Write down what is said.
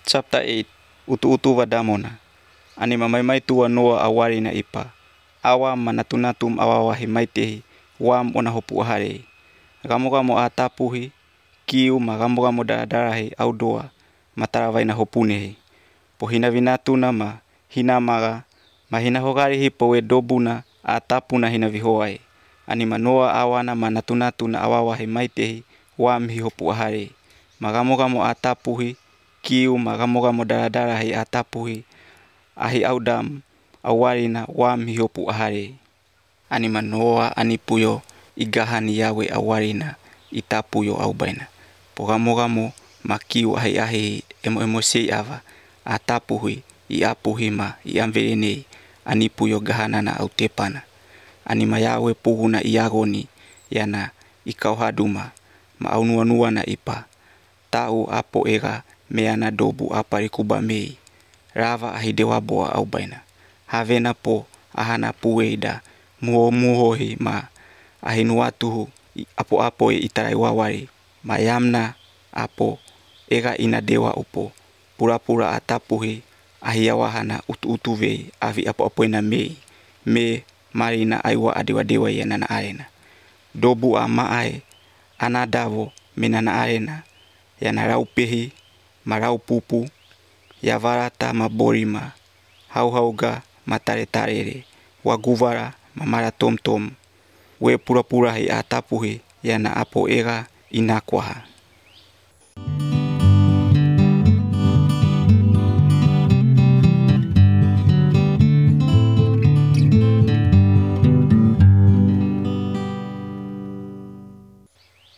Chapter 8 Utu-utu Wadamona. Anima mai tua Noa awarina ipa. Awa manatunatum awawahi maitehi wam ona hopu ahare. Gamo atapuhi kiu magamo darahi audoa mataravaina hopunehi. Pohina vinatuna ma hina maga mahina hogarihi powe dobuna atapuna hina vihoai. Anima Noa awana manatunatuna awawahi maitehi wam hi hopu ahare. Magamo atapuhi kiu magamo darahi atapuhi ahi audam awarina wam hi hopu ahare. Anima Noa anipuyo igahani yawe awarina itapuyo aubaina. Pogamo makiu ahi emo sei ava atapuhi iapuhi ma iamverene anipuyo gahanana autepana. Anima yawe puhuna iagoni yana ikauhaduma ma aunua na ipa. Tau apo ega meana dobu aparikuba mei. Rava ahi dewaboa aubaina. Havena po ahana pueda muhohi ma ahinuatuhu apo itarai wawari. Mayamna apo ega ina dewa upo. Pura atapuhi ahiyawahana utu vei avi apoena mei. Me marina aiwa adewa yanana arena. Dobu amae anadavo menana arena. Yana raupehi marau pupu yavarata maborima hauga mataretarere waguvara mamara tom we pura hi atapuhi yana apo ega inakwaha.